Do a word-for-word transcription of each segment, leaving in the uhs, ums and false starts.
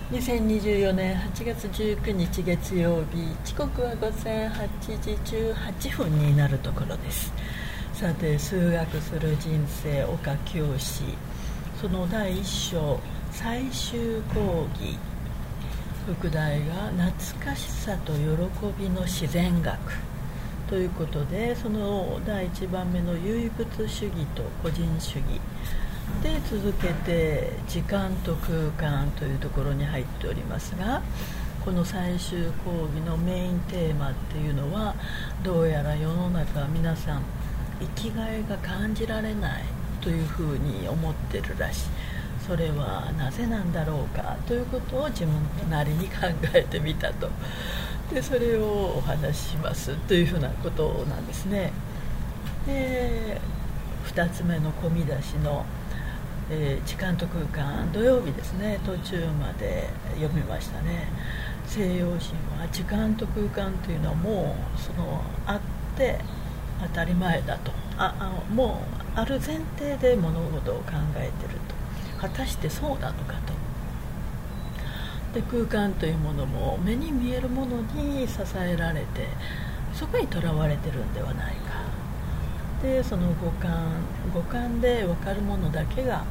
にせんにじゅうよねんはちがつじゅうくにち月曜日、時刻はごぜんはちじじゅうはっぷんになるところです。さて、数学する人生岡教師、そのだいいっ章最終講義、副題が懐かしさと喜びの自然学ということで、そのだいいちばんめの唯物主義と個人主義で、続けて時間と空間というところに入っておりますが、この最終講義のメインテーマっていうのは、どうやら世の中皆さん生きがいが感じられないというふうに思ってるらしい。それはなぜなんだろうかということを自分なりに考えてみたと。でそれをお話ししますというふうなことなんですね。でふたつめの込み出しのえー、時間と空間、土曜日ですね、途中まで読みましたね。西洋人は時間と空間というのはもうそのあって当たり前だと、ああもうある前提で物事を考えていると。果たしてそうなのかと。で空間というものも目に見えるものに支えられて、そこにとらわれてるんではないか。でその五感五感で分かるものだけが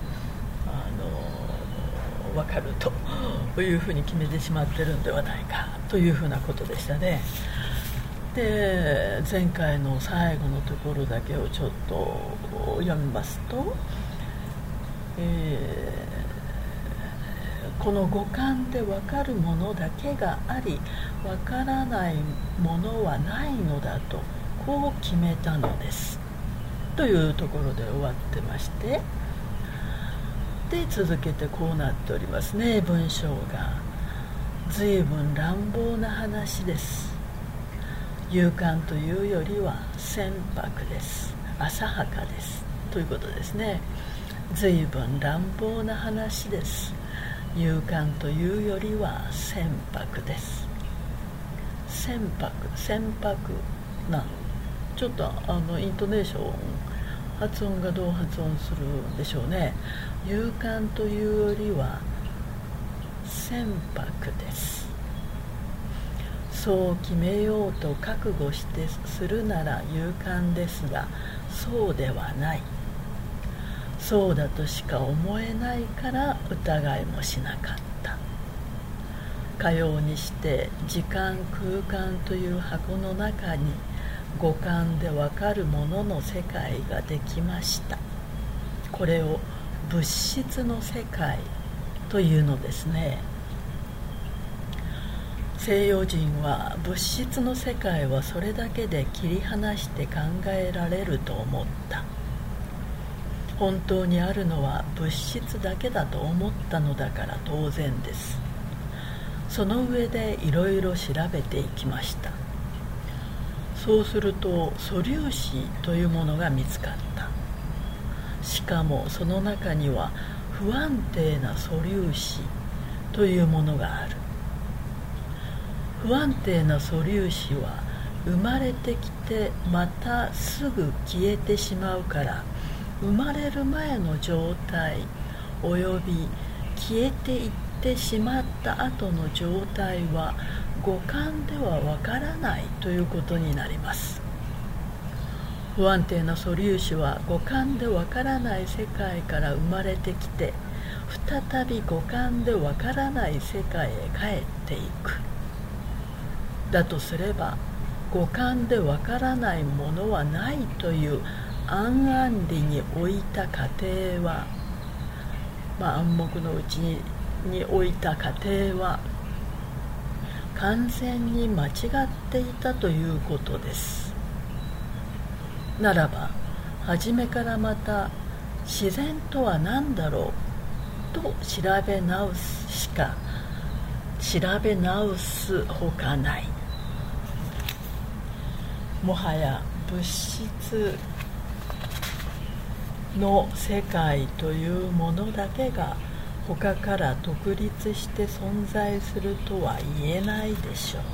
あの分かるというふうに決めてしまってるんではないかというふうなことでしたね。で前回の最後のところだけをちょっと読みますと、えー、この五感で分かるものだけがあり、分からないものはないのだと、こう決めたのですというところで終わってまして、で続けてこうなっておりますね。文章が随分乱暴な話です。勇敢というよりは船舶です、浅はかですということですね。随分乱暴な話です。勇敢というよりは船舶です。船舶船舶なんちょっとあのイントネーション、発音がどう発音するんでしょうね。勇敢というよりは船舶です。そう決めようと覚悟してするなら勇敢ですが、そうではない。そうだとしか思えないから疑いもしなかった。かようにして時間空間という箱の中に五感でわかるものの世界ができました。これを物質の世界というのですね。西洋人は物質の世界はそれだけで切り離して考えられると思った。本当にあるのは物質だけだと思ったのだから当然です。その上でいろいろ調べていきました。そうすると素粒子というものが見つかった。しかもその中には不安定な素粒子というものがある。不安定な素粒子は生まれてきてまたすぐ消えてしまうから、生まれる前の状態および消えていってしまった後の状態は五感ではわからないということになります。不安定な素粒子は五感でわからない世界から生まれてきて、再び五感でわからない世界へ帰っていく。だとすれば五感でわからないものはないという暗々理に置いた過程は、まあ、暗黙のうちにに置いた過程は完全に間違っていたということです。ならば初めからまた自然とは何だろうと調べ直すしか調べ直すほかない。もはや物質の世界というものだけが他から独立して存在するとは言えないでしょ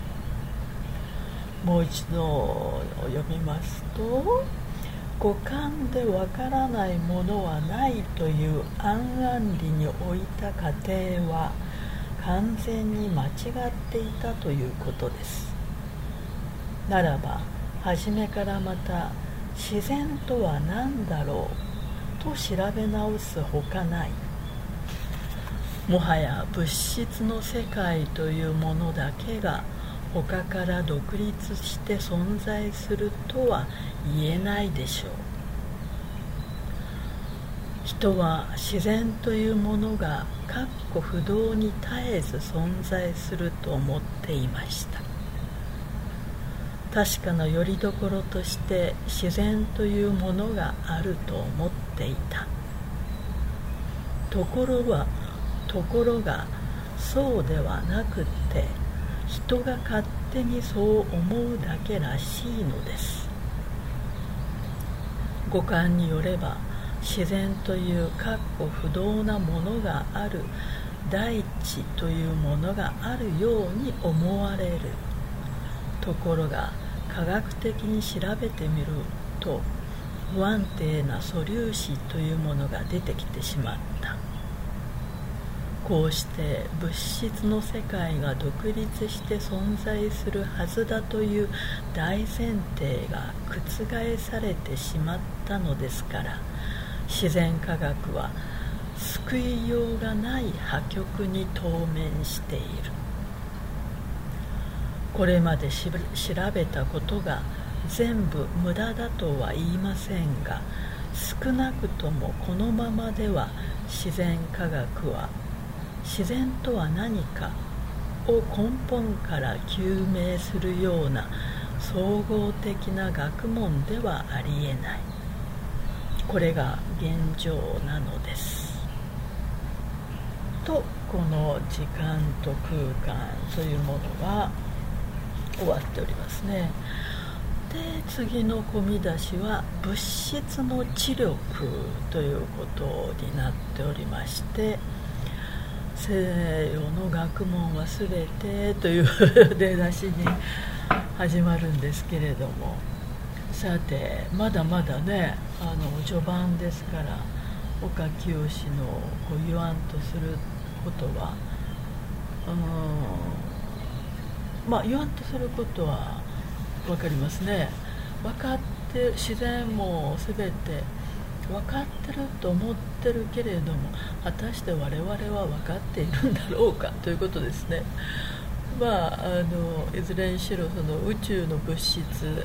う。もう一度読みますと、五感でわからないものはないという暗々理に置いた過程は完全に間違っていたということです。ならば初めからまた自然とは何だろうと調べ直すほかない。もはや物質の世界というものだけが他から独立して存在するとは言えないでしょう。人は自然というものが確固不動に絶えず存在すると思っていました。確かな拠り所として自然というものがあると思っていた。ところがところがそうではなくって、人が勝手にそう思うだけらしいのです。五感によれば、自然という確固不動なものがある、大地というものがあるように思われる。ところが科学的に調べてみると、不安定な素粒子というものが出てきてしまった。こうして物質の世界が独立して存在するはずだという大前提が覆されてしまったのですから、自然科学は救いようがない破局に当面している。これまでし調べたことが全部無駄だとは言いませんが、少なくともこのままでは自然科学は自然とは何かを根本から究明するような総合的な学問ではありえない。これが現状なのです。と、この時間と空間というものが終わっておりますね。で、次の込み出しは物質の知力ということになっておりまして、西洋の学問はすべてという出だしに始まるんですけれども、さてまだまだね、あの序盤ですから、岡清のこう言わんとすることは、うん、まあ言わんとすることは分かりますね。分かって自然もすべて分かってると思ってるけれども、果たして我々は分かっているんだろうかということですね。まあ、あのいずれにしろその宇宙の物質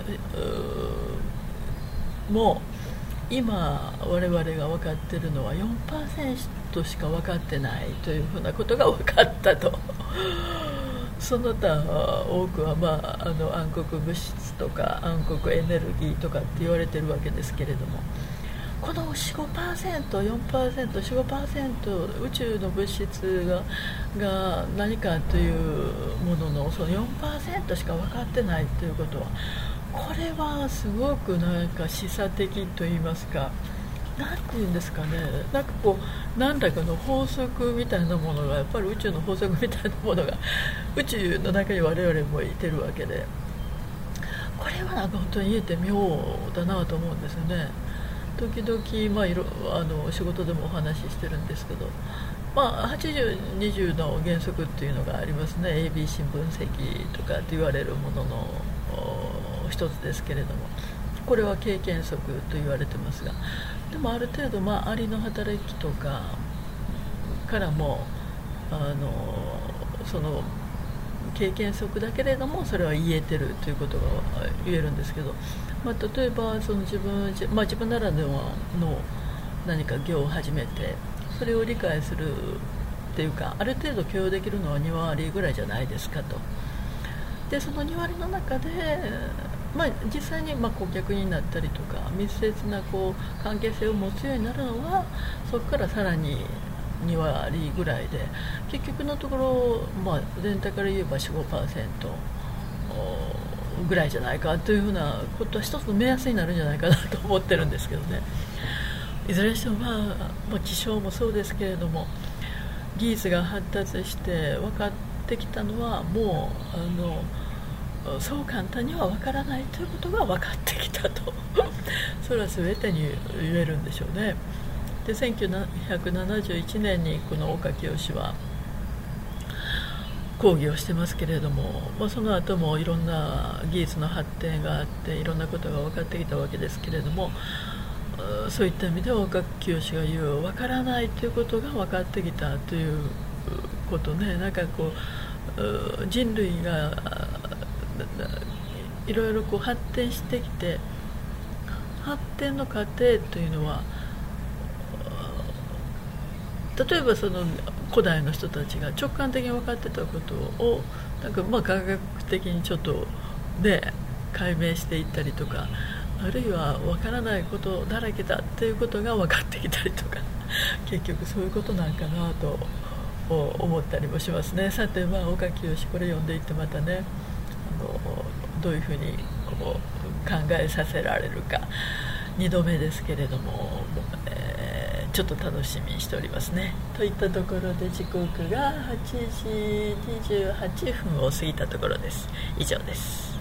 も今我々が分かっているのは よんパーセント しか分かってないというふうなことが分かったと。その他多くは、まあ、あの暗黒物質とか暗黒エネルギーとかって言われてるわけですけれども、この よん、ごパーセント、よんパーセント、よん、ごパーセント 宇宙の物質が、が何かというもののその よんパーセント しか分かってないということは、これはすごくなんか示唆的といいますか、なんていうんですかね、なんかこう何らかの法則みたいなものが、やっぱり宇宙の法則みたいなものが宇宙の中に我々もいてるわけで、これはなんか本当に言えて妙だなと思うんですよね。時々、まあ、いろあの仕事でもお話ししてるんですけど、まあ、はちじゅう、にじゅうの原則っていうのがありますね。 エービーシー 分析とかって言われるものの一つですけれども、これは経験則と言われてますが、でもある程度、まあ、アリの働きとかからもあのその経験則だけれどもそれは言えてるということが言えるんですけど、まあ、例えばその自分、まあ、自分ならではの何か業を始めて、それを理解するっていうか、ある程度許容できるのはに割ぐらいじゃないですかと。でそのに割の中で、まあ、実際にまあ顧客になったりとか密接なこう関係性を持つようになるのは、そこからさらにに割ぐらいで、結局のところ、まあ、全体から言えば よん、ごパーセント ぐらいじゃないかというふうなことは一つの目安になるんじゃないかなと思ってるんですけどね。いずれにしても、まあまあ、気象もそうですけれども、技術が発達して分かってきたのはもうあのそう簡単には分からないということが分かってきたとそれは全てに言えるんでしょうね。でせんきゅうひゃくななじゅういちねんにこの岡清は講義をしてますけれども、まあ、その後もいろんな技術の発展があっていろんなことが分かってきたわけですけれども、そういった意味では岡清が言う分からないということが分かってきたということね、なんかこう人類がいろいろこう発展してきて、発展の過程というのは例えばその古代の人たちが直感的に分かってたことをなんかまあ科学的にちょっとね解明していったりとか、あるいは分からないことだらけだっていうことが分かってきたりとか結局そういうことなんかなと思ったりもしますね。さて、まあ、岡清これ読んでいってまたね、あのどういうふうにこう考えさせられるかにどめですけれども、えー、ちょっと楽しみにしておりますね。といったところで時刻がはちじにじゅうはっぷんを過ぎたところです。以上です。